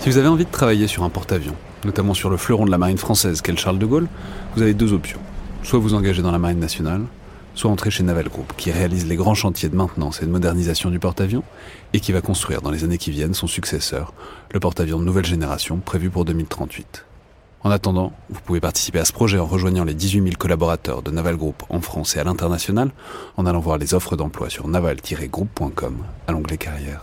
Si vous avez envie de travailler sur un porte-avions, notamment sur le fleuron de la marine française qu'est le Charles de Gaulle, vous avez deux options. Soit vous engagez dans la marine nationale, soit entrer chez Naval Group, qui réalise les grands chantiers de maintenance et de modernisation du porte-avions, et qui va construire dans les années qui viennent son successeur, le porte-avions de nouvelle génération prévu pour 2038. En attendant, vous pouvez participer à ce projet en rejoignant les 18 000 collaborateurs de Naval Group en France et à l'international, en allant voir les offres d'emploi sur naval-group.com à l'onglet carrière.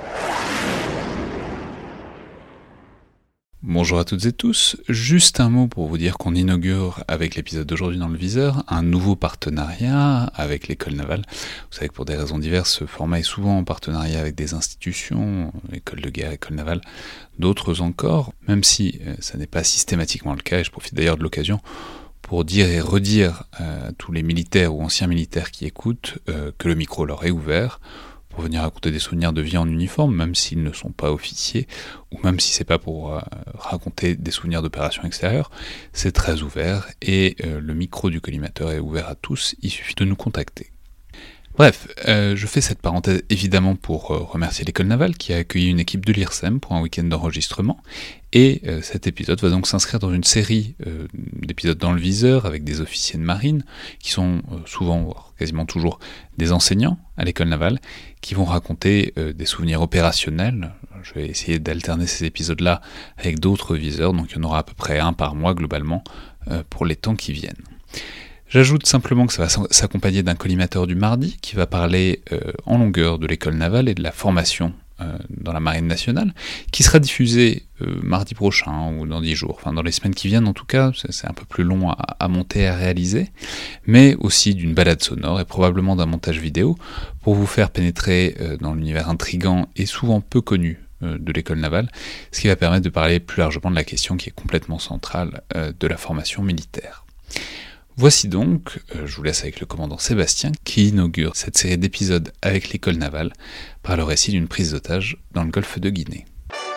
Bonjour à toutes et tous, juste un mot pour vous dire qu'on inaugure avec l'épisode d'aujourd'hui dans le viseur un nouveau partenariat avec l'école navale. Vous savez que pour des raisons diverses, ce format est souvent en partenariat avec des institutions, école de guerre, école navale, d'autres encore, même si ça n'est pas systématiquement le cas, et je profite d'ailleurs de l'occasion pour dire et redire à tous les militaires ou anciens militaires qui écoutent que le micro leur est ouvert, pour venir raconter des souvenirs de vie en uniforme, même s'ils ne sont pas officiers, ou même si c'est pas pour raconter des souvenirs d'opérations extérieures, c'est très ouvert, et le micro du collimateur est ouvert à tous, il suffit de nous contacter. Bref, je fais cette parenthèse évidemment pour remercier l'école navale qui a accueilli une équipe de l'IRSEM pour un week-end d'enregistrement, et cet épisode va donc s'inscrire dans une série d'épisodes dans le viseur avec des officiers de marine qui sont souvent, voire quasiment toujours, des enseignants à l'école navale qui vont raconter des souvenirs opérationnels. Je vais essayer d'alterner ces épisodes-là avec d'autres viseurs, donc il y en aura à peu près un par mois globalement pour les temps qui viennent. J'ajoute simplement que ça va s'accompagner d'un collimateur du mardi qui va parler en longueur de l'école navale et de la formation dans la marine nationale, qui sera diffusé mardi prochain ou dans 10 jours, enfin dans les semaines qui viennent en tout cas, c'est un peu plus long à monter et à réaliser, mais aussi d'une balade sonore et probablement d'un montage vidéo pour vous faire pénétrer dans l'univers intrigant et souvent peu connu de l'école navale, ce qui va permettre de parler plus largement de la question qui est complètement centrale de la formation militaire. Voici donc, je vous laisse avec le commandant Sébastien, qui inaugure cette série d'épisodes avec l'école navale par le récit d'une prise d'otage dans le golfe de Guinée.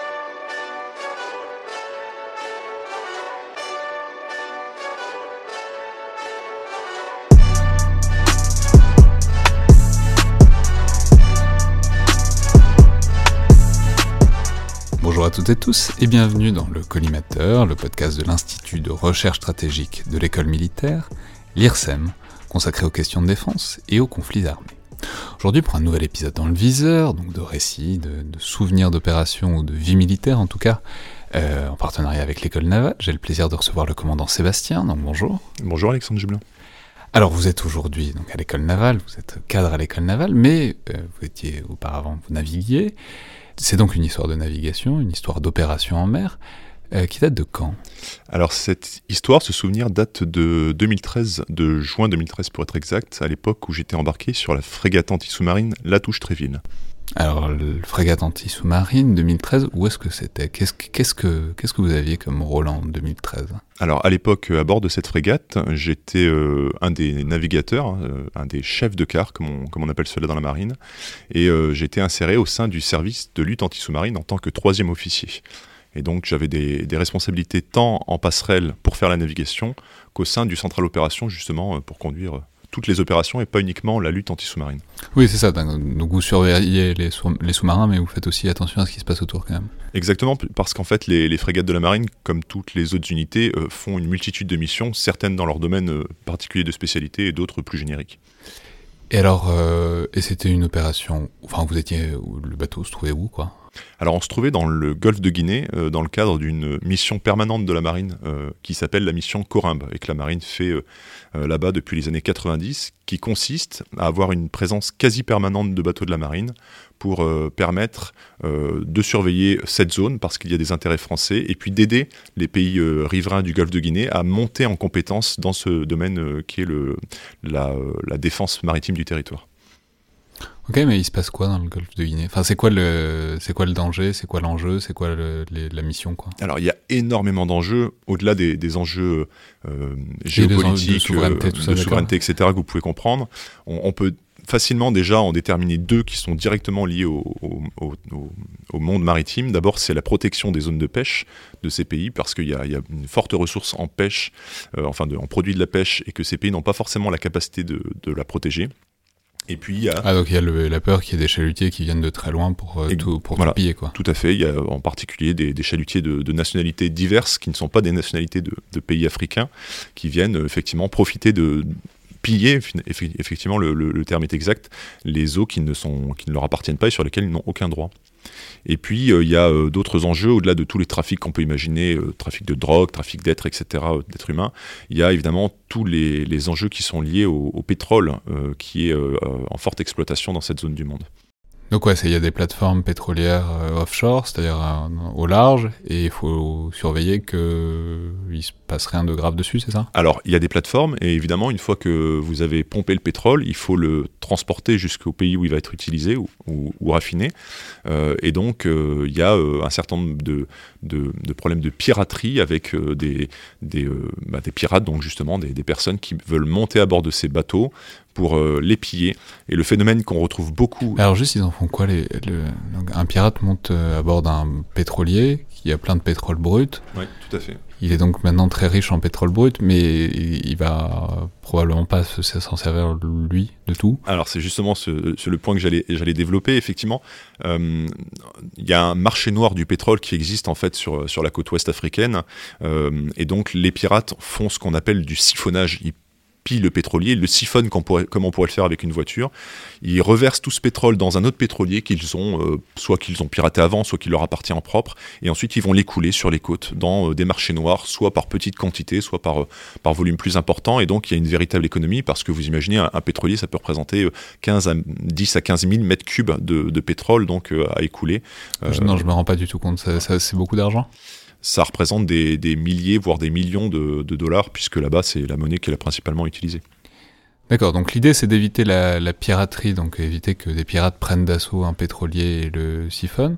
Bonjour à toutes et tous et bienvenue dans le Collimateur, le podcast de l'Institut de recherche stratégique de l'école militaire, l'IRSEM, consacré aux questions de défense et aux conflits armés. Aujourd'hui pour un nouvel épisode dans le viseur, donc de récits, de souvenirs d'opérations ou de vie militaire en tout cas, en partenariat avec l'école navale, j'ai le plaisir de recevoir le commandant Sébastien, donc bonjour. Bonjour Alexandre Jublin. Alors vous êtes aujourd'hui donc à l'école navale, vous êtes cadre à l'école navale, mais vous étiez auparavant, vous naviguiez. C'est donc une histoire de navigation, une histoire d'opération en mer, qui date de quand ? Alors cette histoire, ce souvenir date de 2013, de juin 2013 pour être exact, à l'époque où j'étais embarqué sur la frégate anti-sous-marine Latouche-Tréville. Alors le frégate anti-sous-marine 2013, où est-ce que c'était ? Qu'est-ce que vous aviez comme rôle en 2013 ? Alors à l'époque, à bord de cette frégate, j'étais un des navigateurs, un des chefs de quart, comme on appelle cela dans la marine, et j'étais inséré au sein du service de lutte anti-sous-marine en tant que 3e officier. Et donc j'avais des responsabilités tant en passerelle pour faire la navigation qu'au sein du central opération justement pour conduire toutes les opérations et pas uniquement la lutte anti-sous-marine. Oui, c'est ça. Donc vous surveillez les sous-marins, mais vous faites aussi attention à ce qui se passe autour quand même. Exactement, parce qu'en fait, les frégates de la marine, comme toutes les autres unités, font une multitude de missions, certaines dans leur domaine particulier de spécialité et d'autres plus génériques. Et alors, et c'était une opération, enfin le bateau se trouvait où, quoi ? Alors on se trouvait dans le golfe de Guinée, dans le cadre d'une mission permanente de la marine qui s'appelle la mission Corimbe, et que la marine fait là-bas depuis les années 90, qui consiste à avoir une présence quasi permanente de bateaux de la marine pour permettre de surveiller cette zone parce qu'il y a des intérêts français, et puis d'aider les pays riverains du golfe de Guinée à monter en compétence dans ce domaine qui est la défense maritime du territoire. Ok, mais il se passe quoi dans le golfe de Guinée ? Enfin, c'est quoi le danger ? C'est quoi l'enjeu ? C'est quoi la mission, quoi ? Alors, il y a énormément d'enjeux, au-delà des enjeux géopolitiques, de souveraineté, etc., que vous pouvez comprendre. On peut facilement déjà en déterminer deux qui sont directement liés au monde maritime. D'abord, c'est la protection des zones de pêche de ces pays, parce qu'il y a une forte ressource en pêche, en produits de la pêche, et que ces pays n'ont pas forcément la capacité de la protéger. Et puis il y a... donc il y a la peur qu'il y ait des chalutiers qui viennent de très loin pour tout piller, quoi. Tout à fait. Il y a en particulier des chalutiers de nationalités diverses qui ne sont pas des nationalités de pays africains, qui viennent effectivement profiter de piller, effectivement le terme est exact, les eaux qui ne leur appartiennent pas et sur lesquelles ils n'ont aucun droit. Et puis il y a d'autres enjeux au-delà de tous les trafics qu'on peut imaginer, trafic de drogue, trafic d'êtres, etc., d'êtres humains. Il y a évidemment tous les enjeux qui sont liés au pétrole qui est en forte exploitation dans cette zone du monde. Donc il y a des plateformes pétrolières offshore, c'est-à-dire au large, et il faut surveiller qu'il se passe rien de grave dessus, c'est ça ? Alors, il y a des plateformes, et évidemment, une fois que vous avez pompé le pétrole, il faut le transporter jusqu'au pays où il va être utilisé ou raffiné. Et donc, il y a un certain nombre de problèmes de piraterie avec des pirates, donc justement des personnes qui veulent monter à bord de ces bateaux pour les piller. Et le phénomène qu'on retrouve beaucoup... Alors juste, ils en font quoi donc, un pirate monte à bord d'un pétrolier qui a plein de pétrole brut. Oui, tout à fait. Il est donc maintenant très riche en pétrole brut, mais il va probablement pas s'en servir, lui, de tout. Alors c'est justement le point que j'allais développer. Effectivement, il y a un marché noir du pétrole qui existe en fait sur la côte ouest africaine. Et donc les pirates font ce qu'on appelle du siphonnage. Ils pillent le pétrolier, ils le siphonnent comme on pourrait le faire avec une voiture. Ils reversent tout ce pétrole dans un autre pétrolier soit qu'ils ont piraté avant, soit qui leur appartient en propre, et ensuite ils vont l'écouler sur les côtes dans des marchés noirs, soit par petite quantité, soit par volume plus important, et donc il y a une véritable économie, parce que vous imaginez, un pétrolier, ça peut représenter 10 à 15 000 mètres cubes de pétrole donc, à écouler. Non, je me rends pas du tout compte, ça, c'est beaucoup d'argent ? Ça représente des milliers, voire des millions de dollars, puisque là-bas, c'est la monnaie qui est principalement utilisée. D'accord, donc l'idée, c'est d'éviter la piraterie, donc éviter que des pirates prennent d'assaut un pétrolier et le siphonnent.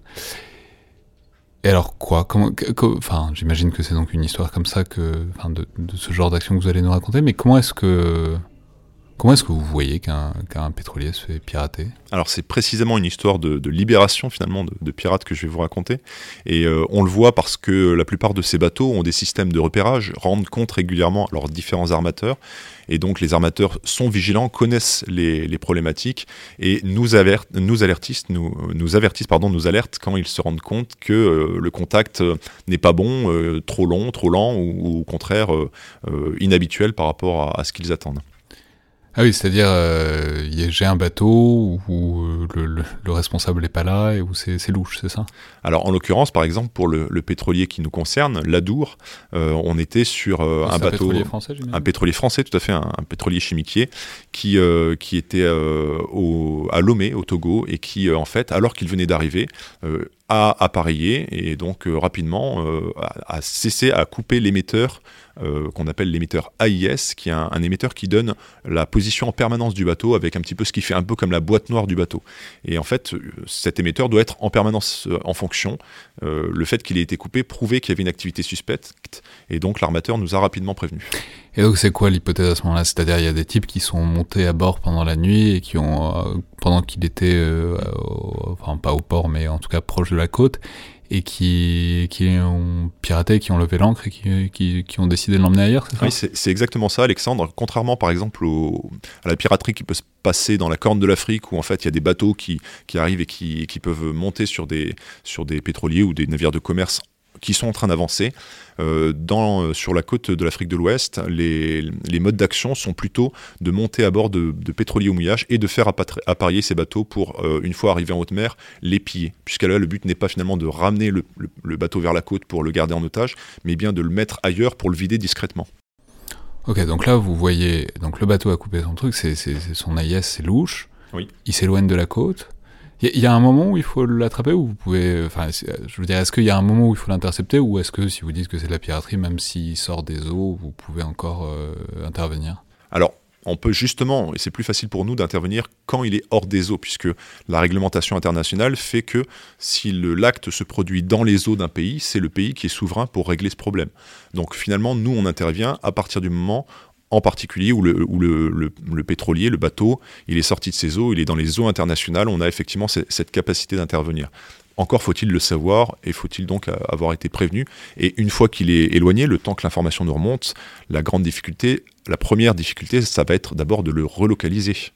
Et alors quoi ? J'imagine que c'est donc une histoire comme ça, de ce genre d'action que vous allez nous raconter, mais comment est-ce que vous voyez qu'un pétrolier se fait pirater ? Alors c'est précisément une histoire de libération finalement de pirates que je vais vous raconter. Et on le voit parce que la plupart de ces bateaux ont des systèmes de repérage, rendent compte régulièrement à leurs différents armateurs. Et donc les armateurs sont vigilants, connaissent les problématiques et nous alertent quand ils se rendent compte que le contact n'est pas bon, trop long, trop lent ou au contraire inhabituel par rapport à ce qu'ils attendent. Ah oui, c'est-à-dire j'ai un bateau où le responsable n'est pas là et où c'est louche, c'est ça ? Alors en l'occurrence, par exemple, pour le pétrolier qui nous concerne, l'Adour, on était sur un bateau... pétrolier français, j'imagine ? Un pétrolier français, tout à fait, un pétrolier chimiquier qui était à Lomé, au Togo, et qui, en fait, alors qu'il venait d'arriver, a appareillé et donc rapidement a cessé à couper l'émetteur qu'on appelle l'émetteur AIS, qui est un émetteur qui donne la position en permanence du bateau avec un petit peu ce qui fait un peu comme la boîte noire du bateau. Et en fait, cet émetteur doit être en permanence en fonction. Le fait qu'il ait été coupé prouvait qu'il y avait une activité suspecte et donc l'armateur nous a rapidement prévenus. Et donc c'est quoi l'hypothèse à ce moment-là ? C'est-à-dire il y a des types qui sont montés à bord pendant la nuit et qui ont, pendant qu'il était, pas au port mais en tout cas proche de la côte, et qui ont piraté, qui ont levé l'ancre et qui ont décidé de l'emmener ailleurs, c'est ça ? Oui, c'est exactement ça, Alexandre. Contrairement par exemple à la piraterie qui peut se passer dans la Corne de l'Afrique, où en fait il y a des bateaux qui arrivent et qui peuvent monter sur des pétroliers ou des navires de commerce qui sont en train d'avancer. Sur la côte de l'Afrique de l'Ouest, les modes d'action sont plutôt de monter à bord de pétroliers au mouillage et de faire appareiller ces bateaux pour, une fois arrivés en haute mer, les piller. Puisque là, le but n'est pas finalement de ramener le bateau vers la côte pour le garder en otage, mais bien de le mettre ailleurs pour le vider discrètement. Ok, donc là, vous voyez, donc le bateau a coupé son truc, c'est son AIS, c'est louche. Oui. Il s'éloigne de la côte. Il y a un moment où il faut l'attraper, ou vous pouvez... je veux dire, est-ce qu'il y a un moment où il faut l'intercepter, ou est-ce que si vous dites que c'est de la piraterie, même s'il sort des eaux, vous pouvez encore intervenir ? Alors, on peut justement, et c'est plus facile pour nous d'intervenir quand il est hors des eaux, puisque la réglementation internationale fait que si l'acte se produit dans les eaux d'un pays, c'est le pays qui est souverain pour régler ce problème. Donc finalement, nous, on intervient à partir du moment... en particulier où le pétrolier, le bateau, il est sorti de ses eaux, il est dans les eaux internationales, on a effectivement cette capacité d'intervenir. Encore faut-il le savoir et faut-il donc avoir été prévenu. Et une fois qu'il est éloigné, le temps que l'information nous remonte, la première difficulté, ça va être d'abord de le relocaliser.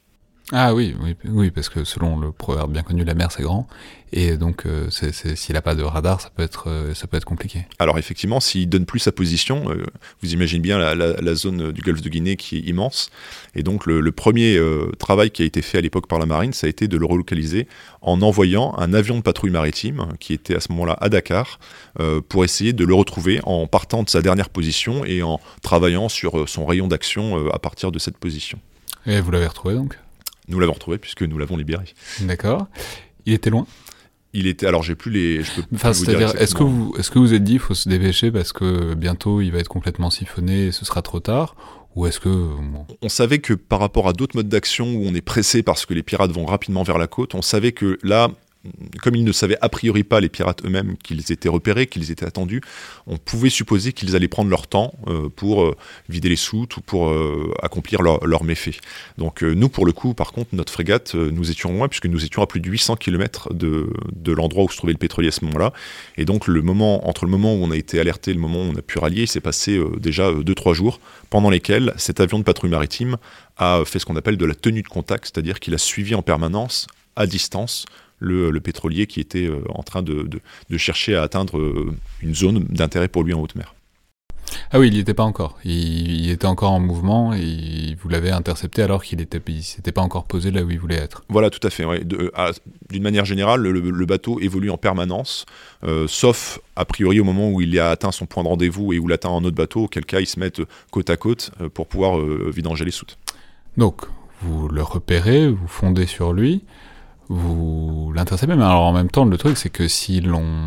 Ah oui, parce que selon le proverbe bien connu, la mer c'est grand, et donc s'il n'a pas de radar, ça peut être compliqué. Alors effectivement, s'il donne plus sa position, vous imaginez bien la zone du golfe de Guinée qui est immense, et donc le premier travail qui a été fait à l'époque par la marine, ça a été de le relocaliser en envoyant un avion de patrouille maritime, qui était à ce moment-là à Dakar, pour essayer de le retrouver en partant de sa dernière position et en travaillant sur son rayon d'action à partir de cette position. Et vous l'avez retrouvé donc ? Nous l'avons retrouvé puisque nous l'avons libéré. D'accord. Il était loin ? Il était. Alors j'ai plus les. Je peux enfin, plus vous dire c'est-à-dire, est-ce que vous êtes dit, il faut se dépêcher parce que bientôt il va être complètement siphonné et ce sera trop tard, ou est-ce que on savait que par rapport à d'autres modes d'action où on est pressé parce que les pirates vont rapidement vers la côte, on savait que là, comme ils ne savaient a priori pas, les pirates eux-mêmes, qu'ils étaient repérés, qu'ils étaient attendus, on pouvait supposer qu'ils allaient prendre leur temps pour vider les soutes ou pour accomplir leurs méfaits. Donc nous, pour le coup, par contre, notre frégate, nous étions loin, puisque nous étions à plus de 800 km de l'endroit où se trouvait le pétrolier à ce moment-là. Et donc entre le moment où on a été alerté et le moment où on a pu rallier, il s'est passé déjà 2-3 jours, pendant lesquels cet avion de patrouille maritime a fait ce qu'on appelle de la tenue de contact, c'est-à-dire qu'il a suivi en permanence, à distance, le pétrolier qui était en train de chercher à atteindre une zone d'intérêt pour lui en haute mer. Ah oui, il n'y était pas encore. Il était encore en mouvement et vous l'avez intercepté alors qu'il ne s'était pas encore posé là où il voulait être. Voilà, tout à fait. Ouais. D'une manière générale, le bateau évolue en permanence, sauf a priori au moment où il a atteint son point de rendez-vous et où il atteint un autre bateau, auquel cas ils se mettent côte à côte pour pouvoir vidanger les soutes. Donc, vous le repérez, vous fondez sur lui, vous l'interceptez, mais alors en même temps, le truc, c'est que si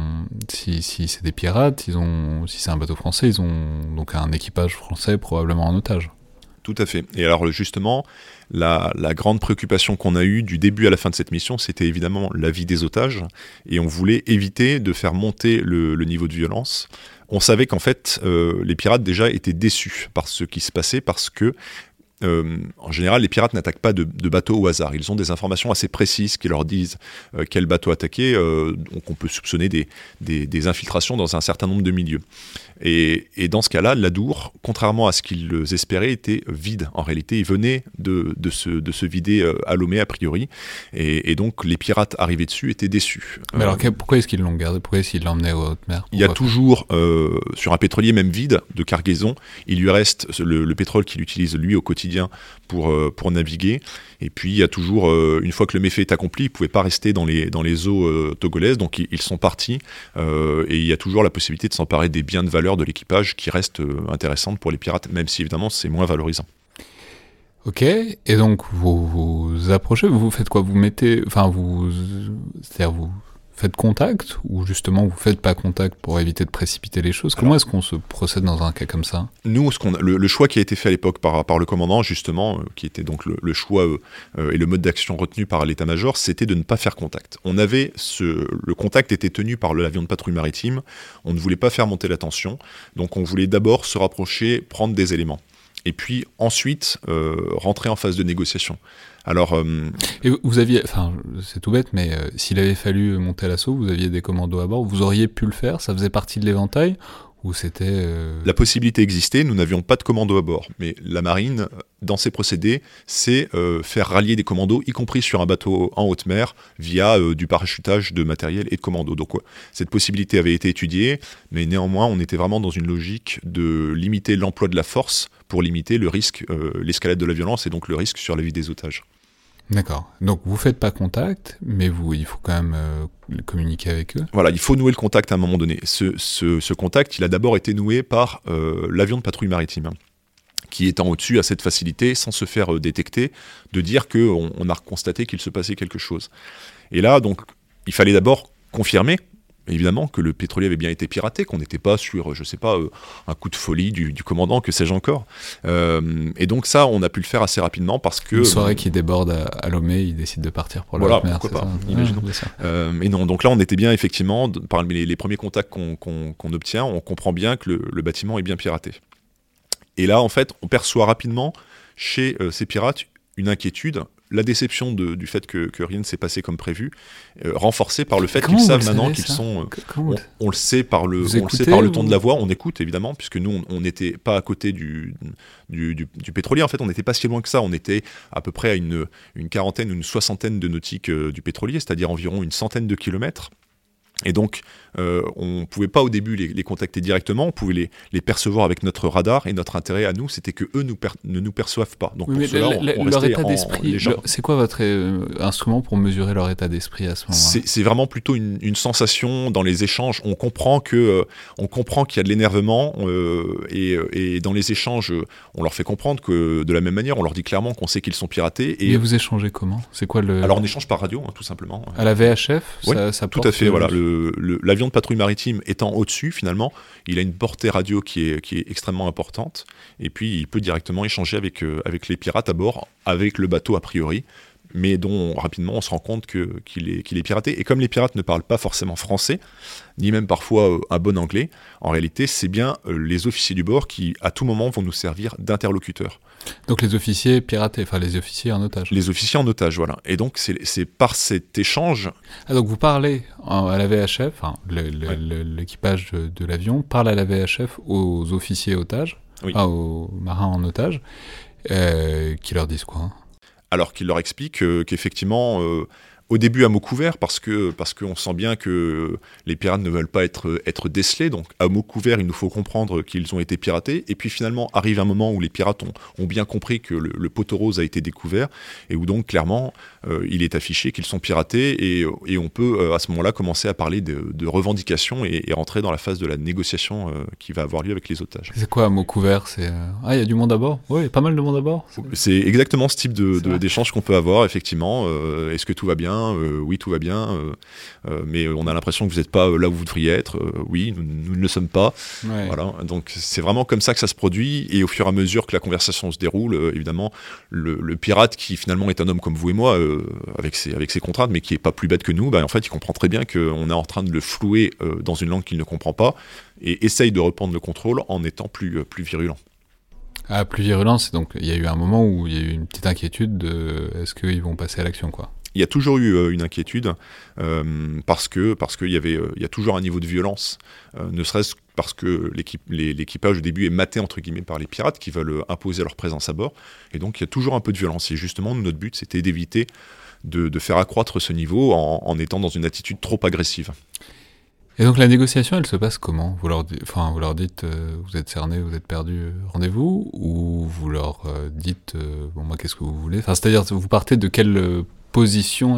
c'est des pirates, si c'est un bateau français, ils ont donc un équipage français probablement en otage. Tout à fait. Et alors justement, la grande préoccupation qu'on a eue du début à la fin de cette mission, c'était évidemment la vie des otages, et on voulait éviter de faire monter le niveau de violence. On savait qu'en fait, les pirates déjà étaient déçus par ce qui se passait, parce que en général, les pirates n'attaquent pas de bateaux au hasard. Ils ont des informations assez précises qui leur disent quel bateau attaquer. Donc on peut soupçonner des infiltrations dans un certain nombre de milieux. Et dans ce cas-là, l'Adour, contrairement à ce qu'ils espéraient, était vide. En réalité, il venait de se vider à Lomé, a priori. Et donc, les pirates arrivés dessus étaient déçus. Mais alors, pourquoi est-ce qu'ils l'ont gardé ? Pourquoi est-ce qu'ils l'emmenaient aux hautes mers ? Il y a toujours, sur un pétrolier même vide, de cargaison, il lui reste le pétrole qu'il utilise, lui, au quotidien pour naviguer. Et puis, il y a toujours, une fois que le méfait est accompli, ils ne pouvaient pas rester dans les eaux togolaises, donc ils sont partis. Et il y a toujours la possibilité de s'emparer des biens de valeur de l'équipage qui reste intéressante pour les pirates, même si évidemment c'est moins valorisant. Ok, et donc vous approchez, vous faites quoi ? C'est-à-dire vous faites contact, ou justement vous faites pas contact pour éviter de précipiter les choses ? Comment est-ce qu'on se procède dans un cas comme ça ? Nous, le choix qui a été fait à l'époque par le commandant, justement, qui était donc le choix et le mode d'action retenu par l'état-major, c'était de ne pas faire contact. Le contact était tenu par l'avion de patrouille maritime, on ne voulait pas faire monter la tension, donc on voulait d'abord se rapprocher, prendre des éléments. Et puis ensuite, rentrer en phase de négociation. Alors, et vous aviez, c'est tout bête, mais s'il avait fallu monter à l'assaut, vous aviez des commandos à bord, vous auriez pu le faire, ça faisait partie de l'éventail, ou c'était... La possibilité existait, nous n'avions pas de commandos à bord, mais la marine, dans ses procédés, c'est faire rallier des commandos, y compris sur un bateau en haute mer, via du parachutage de matériel et de commandos. Donc cette possibilité avait été étudiée, mais néanmoins, on était vraiment dans une logique de limiter l'emploi de la force pour limiter le risque, l'escalade de la violence et donc le risque sur la vie des otages. D'accord. Donc vous faites pas contact, mais il faut quand même communiquer avec eux. Voilà, il faut nouer le contact à un moment donné. Ce contact, il a d'abord été noué par l'avion de patrouille maritime, qui étant au-dessus a cette facilité, sans se faire détecter, de dire qu'on a constaté qu'il se passait quelque chose. Et là, donc, il fallait d'abord confirmer, évidemment, que le pétrolier avait bien été piraté, qu'on n'était pas sur, je sais pas, un coup de folie du commandant, que sais-je encore. Et donc ça, on a pu le faire assez rapidement parce que... Une soirée qui déborde à Lomé, il décide de partir pour la haute mer, pourquoi pas, imaginons. Et non, donc là, on était bien, effectivement, parmi les premiers contacts qu'on obtient, on comprend bien que le bâtiment est bien piraté. Et là, en fait, on perçoit rapidement chez ces pirates une inquiétude la déception du fait que rien ne s'est passé comme prévu, renforcée par le fait qu'ils savent maintenant qu'ils sont... on le sait par le ton de la voix, on écoute évidemment, puisque nous on n'était pas à côté du pétrolier, en fait on n'était pas si loin que ça, on était à peu près à une quarantaine, une soixantaine de nautiques du pétrolier, c'est-à-dire environ une centaine de kilomètres. Et donc, on ne pouvait pas au début les contacter directement, on pouvait les percevoir avec notre radar, et notre intérêt à nous, c'était qu'eux ne nous perçoivent pas. Donc, oui, pour cela, on leur état d'esprit, c'est quoi votre instrument pour mesurer leur état d'esprit à ce moment-là ? C'est vraiment plutôt une sensation dans les échanges. On comprend qu'il y a de l'énervement, et dans les échanges, on leur fait comprendre que de la même manière, on leur dit clairement qu'on sait qu'ils sont piratés. Et vous échangez comment ? C'est quoi le... Alors, on échange par radio, tout simplement. À la VHF, oui, ça tout à fait, voilà. L'avion de patrouille maritime étant au-dessus, finalement, il a une portée radio qui est extrêmement importante, et puis il peut directement échanger avec les pirates à bord, avec le bateau a priori, mais dont rapidement on se rend compte qu'il est piraté. Et comme les pirates ne parlent pas forcément français, ni même parfois un bon anglais, en réalité c'est bien les officiers du bord qui à tout moment vont nous servir d'interlocuteurs. Donc les officiers piratés, enfin les officiers en otage. Les officiers en otage, voilà. Et donc c'est par cet échange... Ah, donc vous parlez à la VHF, enfin, l'équipage de l'avion parle à la VHF aux officiers otages, oui. Aux marins en otage, qui leur disent quoi ? Alors qu'il leur explique qu'effectivement... au début à mot couvert, parce qu'on sent bien que les pirates ne veulent pas être décelés, donc à mot couvert il nous faut comprendre qu'ils ont été piratés, et puis finalement arrive un moment où les pirates ont bien compris que le poteau rose a été découvert, et où donc clairement il est affiché qu'ils sont piratés, et on peut à ce moment-là commencer à parler de revendications et rentrer dans la phase de la négociation qui va avoir lieu avec les otages. C'est quoi à mot couvert ? C'est il y a du monde à bord ? Oui, pas mal de monde à bord. C'est exactement ce type d'échange qu'on peut avoir, effectivement. Est-ce que tout va bien ? Oui, tout va bien, mais on a l'impression que vous n'êtes pas là où vous devriez être. Oui, nous ne le sommes pas. Ouais. Voilà. Donc c'est vraiment comme ça que ça se produit, et au fur et à mesure que la conversation se déroule, évidemment, le pirate qui finalement est un homme comme vous et moi, avec ses contraintes, mais qui n'est pas plus bête que nous, en fait il comprend très bien qu'on est en train de le flouer dans une langue qu'il ne comprend pas, et essaye de reprendre le contrôle en étant plus virulent. Ah, plus virulent, c'est donc il y a eu un moment où il y a eu une petite inquiétude de est-ce qu'ils vont passer à l'action, quoi. Il y a toujours eu une inquiétude parce qu'il y a toujours un niveau de violence, ne serait-ce parce que l'équipage au début est maté entre guillemets par les pirates qui veulent imposer leur présence à bord, et donc il y a toujours un peu de violence. Et justement, notre but c'était d'éviter de faire accroître ce niveau en étant dans une attitude trop agressive. Et donc la négociation, elle se passe comment ? Vous leur dites, vous êtes cerné, vous êtes perdu, rendez-vous, ou vous leur dites, moi qu'est-ce que vous voulez ? Enfin, c'est-à-dire, vous partez de quelle position ?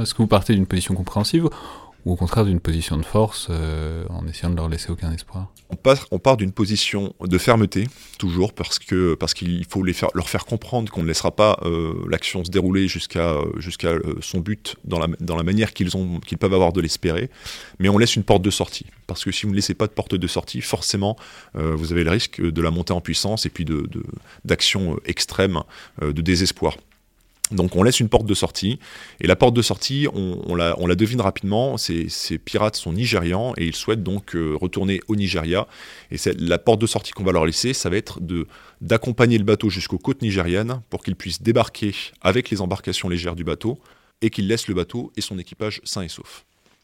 Est-ce que vous partez d'une position compréhensive, ou au contraire d'une position de force, en essayant de leur laisser aucun espoir ? On part d'une position de fermeté, toujours, parce qu'il faut leur faire comprendre qu'on ne laissera pas l'action se dérouler jusqu'à son but dans la manière qu'ils peuvent avoir de l'espérer, mais on laisse une porte de sortie. Parce que si vous ne laissez pas de porte de sortie, forcément, vous avez le risque de la montée en puissance et puis d'actions extrêmes, de désespoir. Donc on laisse une porte de sortie, et la porte de sortie, on la devine rapidement, ces pirates sont nigérians, et ils souhaitent donc retourner au Nigeria, et la porte de sortie qu'on va leur laisser, ça va être d'accompagner le bateau jusqu'aux côtes nigérianes, pour qu'ils puissent débarquer avec les embarcations légères du bateau, et qu'ils laissent le bateau et son équipage sains et saufs.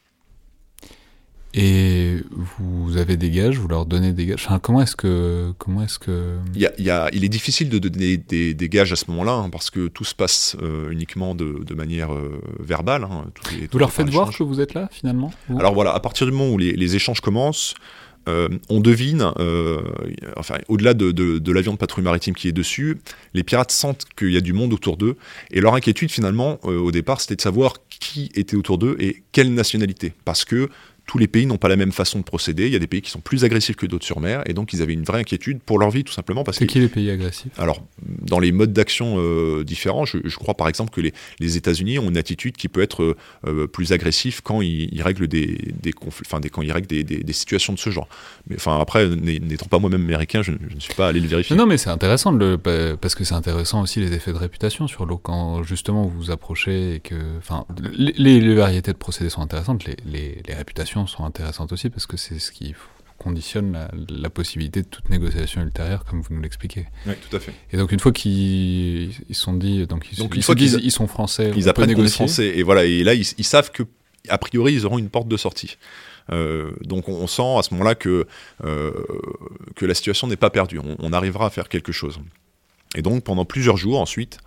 Et vous avez des gages, vous leur donnez des gages. Enfin, comment est-ce que... Il est difficile de donner des gages à ce moment-là, parce que tout se passe uniquement de manière verbale. Vous leur faites voir que vous êtes là, finalement ? Alors voilà, à partir du moment où les échanges commencent, on devine, au-delà de l'avion de patrouille maritime qui est dessus, les pirates sentent qu'il y a du monde autour d'eux, et leur inquiétude finalement, au départ, c'était de savoir qui était autour d'eux et quelle nationalité, parce que tous les pays n'ont pas la même façon de procéder. Il y a des pays qui sont plus agressifs que d'autres sur mer, et donc ils avaient une vraie inquiétude pour leur vie, tout simplement. C'est qui les pays agressifs ? Alors, dans les modes d'action différents, je crois par exemple que les États-Unis ont une attitude qui peut être plus agressive quand ils règlent des conflits, quand ils règlent des situations de ce genre. Mais après, n'étant pas moi-même américain, je ne suis pas allé le vérifier. Non, mais c'est intéressant parce que c'est intéressant aussi les effets de réputation sur l'eau quand justement vous vous approchez et que, les variétés de procédés sont intéressantes, les réputations sont intéressantes aussi parce que c'est ce qui conditionne la possibilité de toute négociation ultérieure, comme vous nous l'expliquez. Oui, tout à fait. Et donc une fois qu'ils sont dit, ils sont français, ils apprennent qu'on est français, et voilà, et là ils savent que a priori ils auront une porte de sortie. Donc on sent à ce moment-là que la situation n'est pas perdue, on arrivera à faire quelque chose. Et donc pendant plusieurs jours ensuite,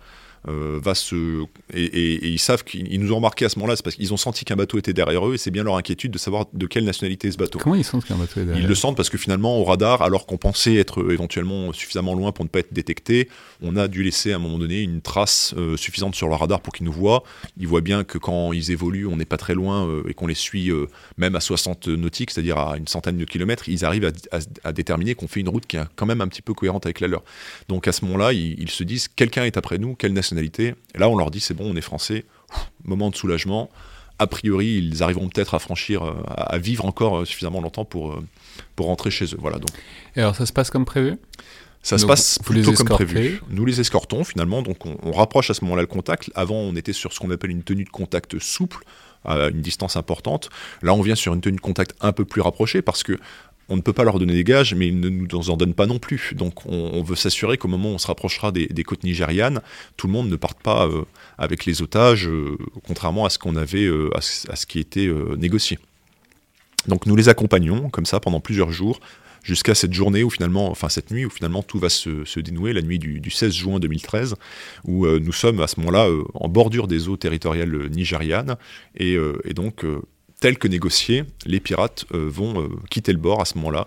et ils savent qu'ils nous ont remarqué à ce moment-là, c'est parce qu'ils ont senti qu'un bateau était derrière eux, et c'est bien leur inquiétude de savoir de quelle nationalité est ce bateau. Comment ils sentent qu'un bateau est derrière eux ? Ils le sentent parce que finalement au radar, alors qu'on pensait être éventuellement suffisamment loin pour ne pas être détecté, on a dû laisser à un moment donné une trace suffisante sur le radar pour qu'ils nous voient. Ils voient bien que quand ils évoluent, on n'est pas très loin et qu'on les suit même à 60 nautiques, c'est-à-dire à une centaine de kilomètres, ils arrivent à déterminer qu'on fait une route qui est quand même un petit peu cohérente avec la leur. Donc à ce moment-là, ils se disent quelqu'un est après nous, quelle nationalité ? Et là on leur dit c'est bon, on est français, moment de soulagement. A priori ils arriveront peut-être à franchir, à vivre encore suffisamment longtemps pour rentrer chez eux. Voilà, donc. Et alors ça se passe comme prévu ? Ça se passe plutôt comme prévu. Nous les escortons finalement, donc on rapproche à ce moment-là le contact. Avant on était sur ce qu'on appelle une tenue de contact souple, à une distance importante. Là on vient sur une tenue de contact un peu plus rapprochée parce que on ne peut pas leur donner des gages, mais ils ne nous en donnent pas non plus. Donc on veut s'assurer qu'au moment où on se rapprochera des côtes nigérianes, tout le monde ne parte pas avec les otages, contrairement à ce qu'on avait, à ce qui était négocié. Donc nous les accompagnons comme ça pendant plusieurs jours, jusqu'à cette journée où finalement, enfin cette nuit où finalement tout va se dénouer, la nuit du 16 juin 2013, où nous sommes à ce moment-là en bordure des eaux territoriales nigérianes, et donc tel que négocié, les pirates vont quitter le bord à ce moment-là,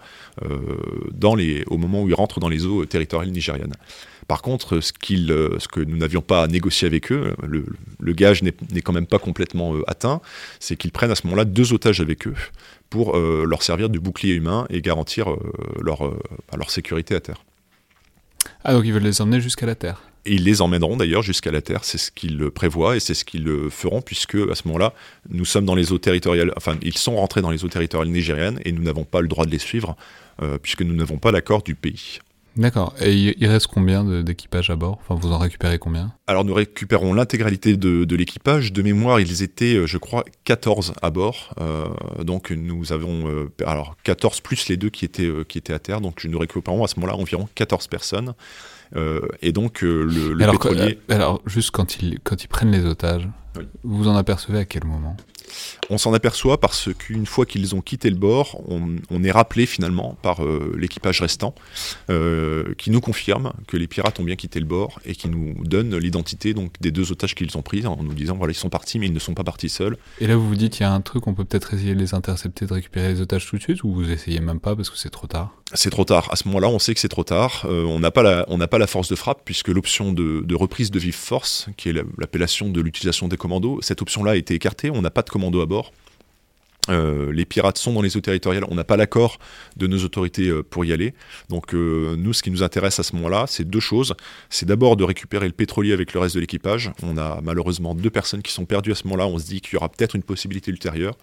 au moment où ils rentrent dans les eaux territoriales nigérianes. Par contre, ce que nous n'avions pas négocié avec eux, le gage n'est quand même pas complètement atteint, c'est qu'ils prennent à ce moment-là 2 otages avec eux pour leur servir de bouclier humain et garantir leur sécurité à terre. Ah, donc ils veulent les emmener jusqu'à la terre. Et ils les emmèneront d'ailleurs jusqu'à la terre, c'est ce qu'ils prévoient et c'est ce qu'ils feront, puisque à ce moment-là, nous sommes dans les eaux territoriales, enfin ils sont rentrés dans les eaux territoriales nigérianes et nous n'avons pas le droit de les suivre, puisque nous n'avons pas l'accord du pays. D'accord. Et il reste combien d'équipage à bord ? Enfin, vous en récupérez combien ? Alors nous récupérons l'intégralité de l'équipage. De mémoire, ils étaient, je crois, 14 à bord. Donc nous avons 14 plus les 2 qui étaient à terre. Donc nous récupérons à ce moment-là environ 14 personnes. Et donc le pétrolier... Alors juste quand ils prennent les otages, oui. Vous en apercevez à quel moment ? On s'en aperçoit parce qu'une fois qu'ils ont quitté le bord, on est rappelé finalement par l'équipage restant, qui nous confirme que les pirates ont bien quitté le bord et qui nous donne l'identité donc, des 2 otages qu'ils ont pris en nous disant voilà, ils sont partis mais ils ne sont pas partis seuls. Et là vous vous dites il y a un truc, on peut peut-être essayer de les intercepter, de récupérer les otages tout de suite, ou vous essayez même pas parce que c'est trop tard ? C'est trop tard. À ce moment-là, on sait que c'est trop tard. On n'a pas la force de frappe puisque l'option de reprise de vive force, qui est l'appellation de l'utilisation des commandos, cette option-là a été écartée. On n'a pas de commando à bord. Les pirates sont dans les eaux territoriales, on n'a pas l'accord de nos autorités pour y aller. Donc nous, ce qui nous intéresse à ce moment-là, c'est 2 choses. C'est d'abord de récupérer le pétrolier avec le reste de l'équipage. On a malheureusement 2 personnes qui sont perdues à ce moment-là. On se dit qu'il y aura peut-être une possibilité ultérieure.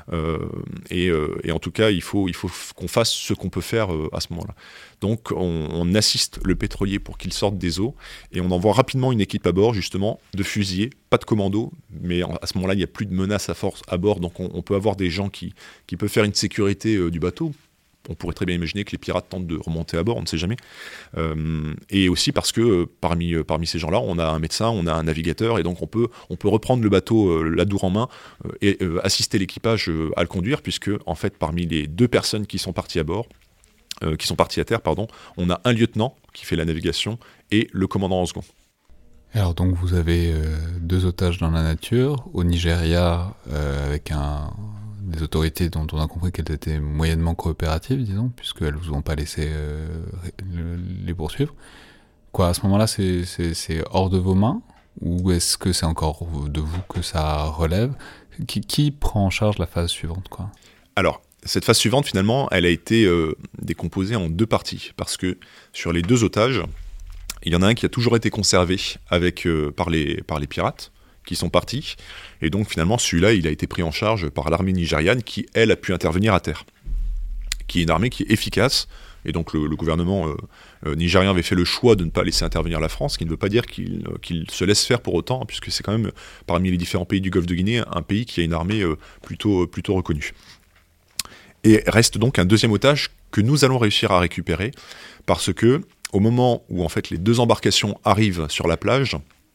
Et en tout cas, il faut qu'on fasse ce qu'on peut faire à ce moment-là. Donc on assiste le pétrolier pour qu'il sorte des eaux et on envoie rapidement une équipe à bord justement de fusiliers, pas de commando, mais à ce moment-là il n'y a plus de menace à force à bord, donc on peut avoir des gens qui peuvent faire une sécurité du bateau. On pourrait très bien imaginer que les pirates tentent de remonter à bord, on ne sait jamais. Et aussi parce que parmi ces gens-là, on a un médecin, on a un navigateur, et donc on peut reprendre le bateau Ladour en main et assister l'équipage à le conduire, puisque en fait parmi les 2 personnes qui sont parties à bord, qui sont partis à terre, on a un lieutenant qui fait la navigation et le commandant en second. Alors donc vous avez 2 otages dans la nature, au Nigeria, avec des autorités dont on a compris qu'elles étaient moyennement coopératives, disons, puisqu'elles ne vous ont pas laissé les poursuivre. Quoi, à ce moment-là, c'est hors de vos mains ? Ou est-ce que c'est encore de vous que ça relève ? Qui prend en charge la phase suivante, quoi ? Alors, cette phase suivante, finalement, elle a été décomposée en 2 parties, parce que sur les 2 otages, il y en a un qui a toujours été conservé par les pirates, qui sont partis, et donc finalement, celui-là, il a été pris en charge par l'armée nigériane, qui, elle, a pu intervenir à terre, qui est une armée qui est efficace, et donc le gouvernement nigérien avait fait le choix de ne pas laisser intervenir la France, ce qui ne veut pas dire qu'il se laisse faire pour autant, puisque c'est quand même, parmi les différents pays du Golfe de Guinée, un pays qui a une armée plutôt reconnue. Et reste donc un 2e otage que nous allons réussir à récupérer, parce que au moment où en fait les 2 embarcations arrivent sur la plage,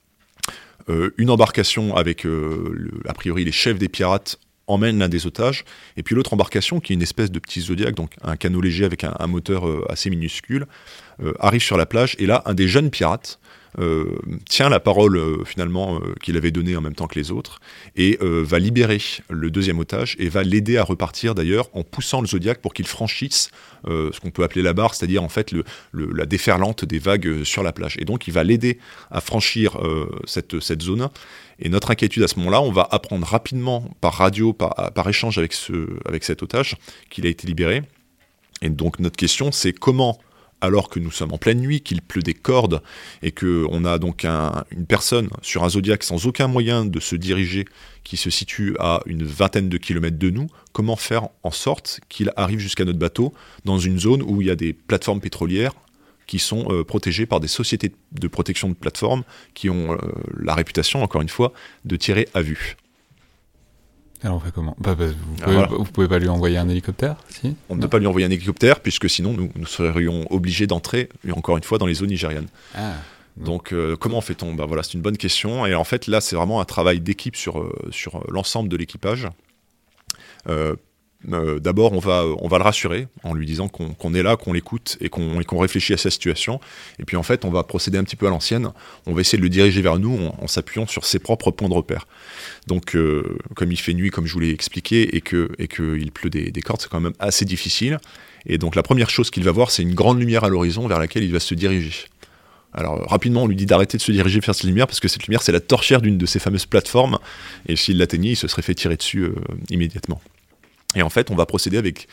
une embarcation avec a priori les chefs des pirates emmène l'un des otages, et puis l'autre embarcation, qui est une espèce de petit Zodiac, donc un canot léger avec un moteur assez minuscule, arrive sur la plage, et là, un des jeunes pirates tient la parole finalement qu'il avait donnée en même temps que les autres, et va libérer le 2e otage, et va l'aider à repartir d'ailleurs, en poussant le Zodiac pour qu'il franchisse ce qu'on peut appeler la barre, c'est-à-dire en fait la déferlante des vagues sur la plage. Et donc il va l'aider à franchir cette zone. Et notre inquiétude à ce moment-là, on va apprendre rapidement par radio, par échange avec cet otage, qu'il a été libéré. Et donc notre question, c'est comment, alors que nous sommes en pleine nuit, qu'il pleut des cordes, et qu'on a donc une personne sur un Zodiac sans aucun moyen de se diriger, qui se situe à une 20aine de kilomètres de nous, comment faire en sorte qu'il arrive jusqu'à notre bateau, dans une zone où il y a des plateformes pétrolières, qui sont protégés par des sociétés de protection de plateformes qui ont la réputation, encore une fois, de tirer à vue. Alors on fait comment ? Vous pouvez pas lui envoyer un hélicoptère, si ? On ne peut pas lui envoyer un hélicoptère, puisque sinon nous serions obligés d'entrer, encore une fois, dans les zones nigérianes. Donc comment fait-on ? Voilà, c'est une bonne question. Et en fait, là, c'est vraiment un travail d'équipe sur l'ensemble de l'équipage. D'abord, on va le rassurer en lui disant qu'on est là, qu'on l'écoute et qu'on réfléchit à sa situation. Et puis en fait, on va procéder un petit peu à l'ancienne. On va essayer de le diriger vers nous en s'appuyant sur ses propres points de repère. Donc, comme il fait nuit, comme je vous l'ai expliqué, et qu'il pleut des cordes, c'est quand même assez difficile. Et donc, la première chose qu'il va voir, c'est une grande lumière à l'horizon vers laquelle il va se diriger. Alors, rapidement, on lui dit d'arrêter de se diriger vers cette lumière, parce que cette lumière, c'est la torchère d'une de ces fameuses plateformes. Et s'il l'atteignait, il se serait fait tirer dessus immédiatement. Et en fait, on va procéder avec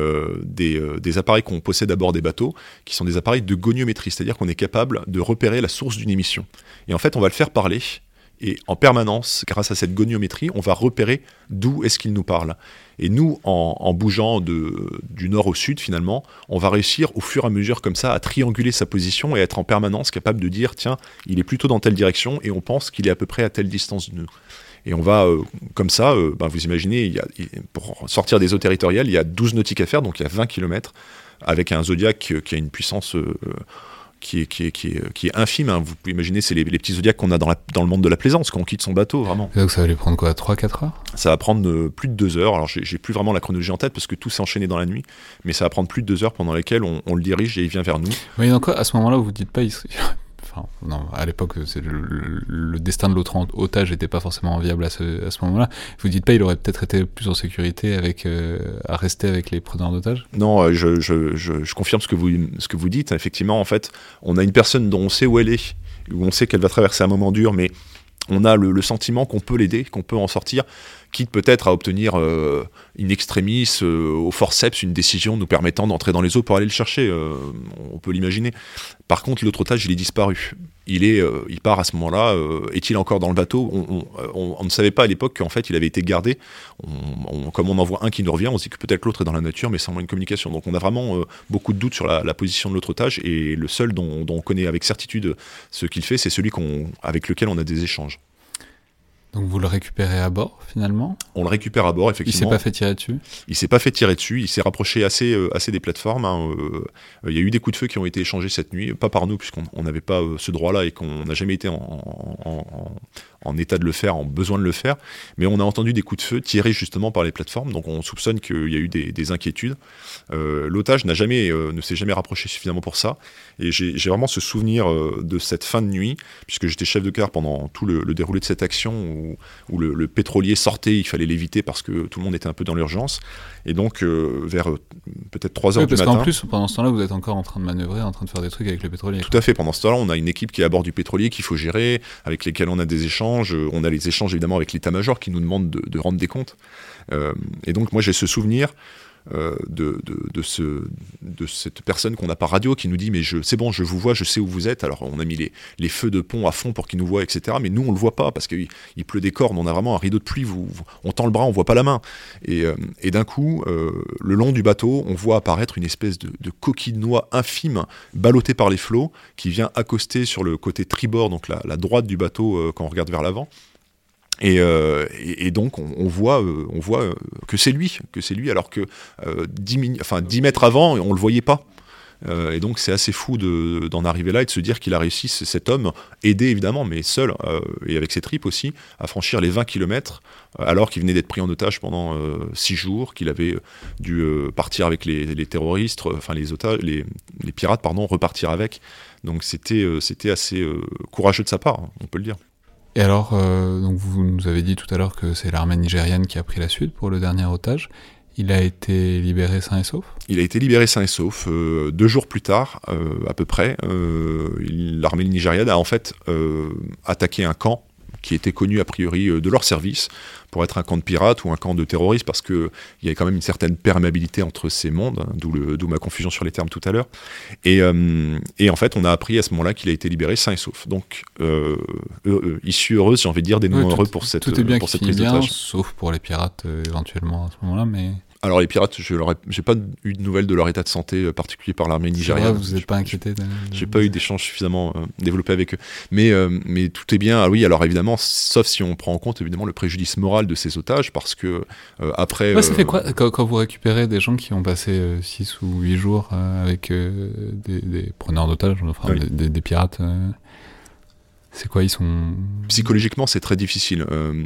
des appareils qu'on possède à bord des bateaux, qui sont des appareils de goniométrie, c'est-à-dire qu'on est capable de repérer la source d'une émission. Et en fait, on va le faire parler, et en permanence, grâce à cette goniométrie, on va repérer d'où est-ce qu'il nous parle. Et nous, en bougeant du nord au sud, finalement, on va réussir, au fur et à mesure comme ça, à trianguler sa position et être en permanence capable de dire, tiens, il est plutôt dans telle direction, et on pense qu'il est à peu près à telle distance de nous. Et on va, comme ça, vous imaginez, pour sortir des eaux territoriales, il y a 12 nautiques à faire, donc il y a 20 km, avec un Zodiac qui a une puissance qui est infime. Vous pouvez imaginer, c'est les petits Zodiacs qu'on a dans le monde de la plaisance, quand on quitte son bateau, vraiment. Et donc ça va lui prendre quoi, 3-4 heures ? Ça va prendre plus de 2 heures. Alors j'ai plus vraiment la chronologie en tête, parce que tout s'est enchaîné dans la nuit, mais ça va prendre plus de 2 heures pendant lesquelles on le dirige et il vient vers nous. Oui, donc à ce moment-là, vous ne dites pas... non, à l'époque, le destin de l'autre otage n'était pas forcément viable à ce moment-là. Vous ne dites pas qu'il aurait peut-être été plus en sécurité à rester avec les preneurs d'otages ? Non, je confirme ce que vous dites. Effectivement, en fait, on a une personne dont on sait où elle est, où on sait qu'elle va traverser un moment dur, mais on a le sentiment qu'on peut l'aider, qu'on peut en sortir, quitte peut-être à obtenir in extremis, au forceps, une décision nous permettant d'entrer dans les eaux pour aller le chercher. On peut l'imaginer. Par contre, l'autre otage, il est disparu. Il part à ce moment-là. Est-il encore dans le bateau ? On ne savait pas à l'époque qu'en fait, il avait été gardé. Comme on en voit un qui nous revient, on se dit que peut-être l'autre est dans la nature, mais sans moyen de communication. Donc on a vraiment beaucoup de doutes sur la position de l'autre otage, et le seul dont on connaît avec certitude ce qu'il fait, c'est celui avec lequel on a des échanges. Donc vous le récupérez à bord, finalement ? On le récupère à bord, effectivement. Il s'est pas fait tirer dessus ? Il s'est pas fait tirer dessus, il s'est rapproché assez des plateformes. Il y a eu des coups de feu qui ont été échangés cette nuit, pas par nous, puisqu'on n'avait pas ce droit-là et qu'on n'a jamais été en état de le faire, en besoin de le faire. Mais on a entendu des coups de feu tirés justement par les plateformes, donc on soupçonne qu'il y a eu des inquiétudes. L'otage ne s'est jamais rapproché suffisamment pour ça. Et j'ai vraiment ce souvenir de cette fin de nuit, puisque j'étais chef de quart pendant tout le déroulé de cette action, où le pétrolier sortait, il fallait l'éviter parce que tout le monde était un peu dans l'urgence. Et donc, vers peut-être 3 heures du matin... Parce qu'en plus, pendant ce temps-là, vous êtes encore en train de manœuvrer, en train de faire des trucs avec le pétrolier. Tout à fait. Pendant ce temps-là, on a une équipe qui est à bord du pétrolier qu'il faut gérer, avec lesquels on a des échanges. On a les échanges, évidemment, avec l'état-major qui nous demande de rendre des comptes. Et donc, moi, j'ai ce souvenir de cette personne qu'on a par radio qui nous dit mais c'est bon, je vous vois, je sais où vous êtes. Alors on a mis les feux de pont à fond pour qu'ils nous voient, etc. Mais nous on le voit pas parce qu'il pleut des cornes, on a vraiment un rideau de pluie, on tend le bras, on voit pas la main. Et d'un coup, le long du bateau, on voit apparaître une espèce de coquille de noix infime, ballottée par les flots, qui vient accoster sur le côté tribord, donc la droite du bateau quand on regarde vers l'avant. Et donc on voit que c'est lui, alors que 10 mètres avant, on le voyait pas. Et donc c'est assez fou d'en arriver là et de se dire qu'il a réussi, cet homme, aidé évidemment, mais seul, et avec ses tripes aussi, à franchir les 20 km, alors qu'il venait d'être pris en otage pendant 6 jours, qu'il avait dû partir avec les terroristes, enfin les otages, les pirates, repartir avec. Donc c'était assez courageux de sa part, on peut le dire. Et alors, donc vous nous avez dit tout à l'heure que c'est l'armée nigériane qui a pris la suite pour le dernier otage. Il a été libéré sain et sauf ? Il a été libéré sain et sauf. 2 jours plus tard, à peu près, l'armée nigériane a en fait attaqué un camp qui était connu a priori de leur service pour être un camp de pirates ou un camp de terroristes, parce qu'il y avait quand même une certaine perméabilité entre ces mondes, hein, d'où ma confusion sur les termes tout à l'heure. Et en fait, on a appris à ce moment-là qu'il a été libéré sain et sauf. Donc, issue heureuse, j'ai envie de dire, dénouement heureux pour cette prise d'otage. Tout est bien qui finit bien, sauf pour les pirates éventuellement à ce moment-là, mais... Alors les pirates, j'ai pas eu de nouvelles de leur état de santé particulier par l'armée nigériane. Vous n'êtes pas inquiété J'ai pas eu d'échange suffisamment développé avec eux. Mais tout est bien. Ah oui, alors évidemment, sauf si on prend en compte évidemment le préjudice moral de ces otages, parce que après... ça fait quoi quand vous récupérez des gens qui ont passé 6 ou 8 jours avec des preneurs d'otages, enfin oui. des pirates c'est quoi, ils sont... Psychologiquement, c'est très difficile.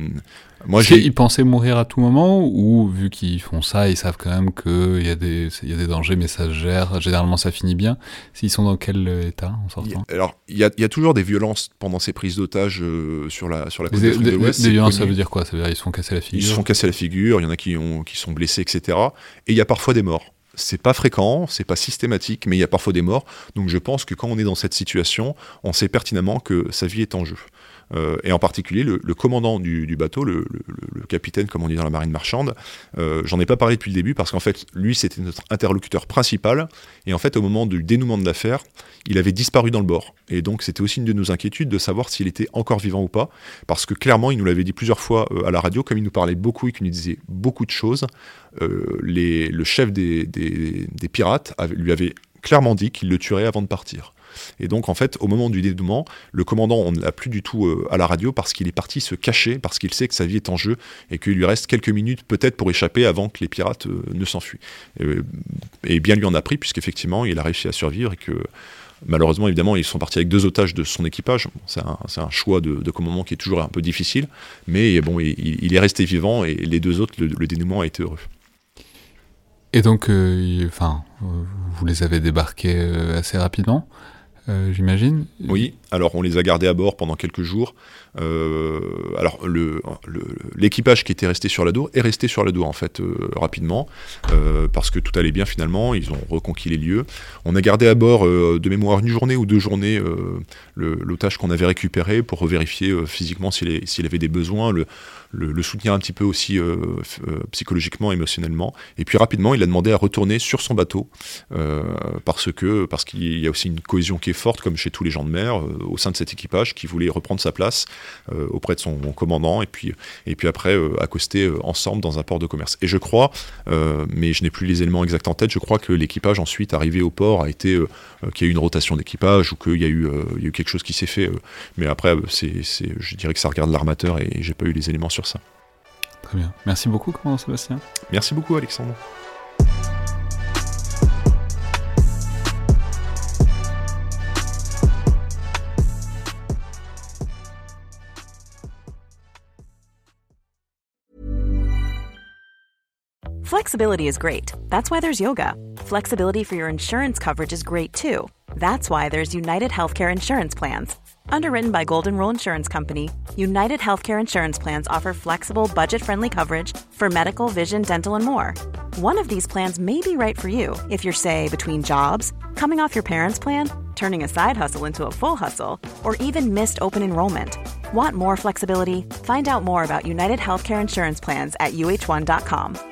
Ils pensaient mourir à tout moment, ou vu qu'ils font ça, ils savent quand même qu'il y a des dangers, mais ça se gère, généralement ça finit bien. Ils sont dans quel état en sortant ? Alors, il y a toujours des violences pendant ces prises d'otages sur la côte d'Afrique de l'Ouest. Des violences, ça veut dire quoi ? Ça veut dire qu'ils se font casser la figure ? Ils se font casser la figure, il y en a qui sont blessés, etc. Et il y a parfois des morts. C'est pas fréquent, c'est pas systématique, mais il y a parfois des morts. Donc je pense que quand on est dans cette situation, on sait pertinemment que sa vie est en jeu. Et en particulier, le commandant du bateau, le capitaine, comme on dit dans la marine marchande, j'en ai pas parlé depuis le début, parce qu'en fait, lui, c'était notre interlocuteur principal. Et en fait, au moment du dénouement de l'affaire, il avait disparu dans le bord. Et donc, c'était aussi une de nos inquiétudes de savoir s'il était encore vivant ou pas. Parce que clairement, il nous l'avait dit plusieurs fois à la radio, comme il nous parlait beaucoup et qu'il nous disait beaucoup de choses. Le chef des pirates lui avait clairement dit qu'il le tuerait avant de partir. Et donc, en fait, au moment du dénouement, le commandant, on ne l'a plus du tout à la radio, parce qu'il est parti se cacher, parce qu'il sait que sa vie est en jeu et qu'il lui reste quelques minutes peut-être pour échapper avant que les pirates ne s'enfuient. Et bien lui en a pris, puisqu'effectivement, il a réussi à survivre et que... Malheureusement, évidemment, ils sont partis avec 2 otages de son équipage. C'est un choix de commandement qui est toujours un peu difficile, mais bon, il est resté vivant, et les 2 autres, le dénouement a été heureux. Et donc, vous les avez débarqués assez rapidement, j'imagine ? Oui, alors on les a gardés à bord pendant quelques jours. Alors l'équipage qui était resté sur l'Adour est resté sur l'Adour en fait rapidement, parce que tout allait bien finalement, ils ont reconquis les lieux. On a gardé à bord de mémoire 1 journée ou 2 journées l'otage qu'on avait récupéré pour revérifier physiquement s'il avait des besoins, le soutenir un petit peu aussi psychologiquement, émotionnellement. Et puis rapidement, il a demandé à retourner sur son bateau, parce qu'il y a aussi une cohésion qui est forte, comme chez tous les gens de mer, au sein de cet équipage, qui voulait reprendre sa place auprès de son commandant, et puis après accoster ensemble dans un port de commerce. Et je crois, mais je n'ai plus les éléments exacts en tête, je crois que l'équipage ensuite arrivé au port qu'il y a eu une rotation d'équipage, ou qu'il y a eu quelque chose qui s'est fait, mais après je dirais que ça regarde l'armateur, et j'ai pas eu les éléments sur ça. Très bien. Merci beaucoup, commandant Sébastien. Merci beaucoup, Alexandre. Flexibility is great. That's why there's yoga. Flexibility for your insurance coverage is great too. That's why there's United Healthcare Insurance Plans. Underwritten by Golden Rule Insurance Company, United Healthcare Insurance Plans offer flexible, budget-friendly coverage for medical, vision, dental, and more. One of these plans may be right for you if you're, say, between jobs, coming off your parents' plan, turning a side hustle into a full hustle, or even missed open enrollment. Want more flexibility? Find out more about United Healthcare Insurance Plans at uh1.com.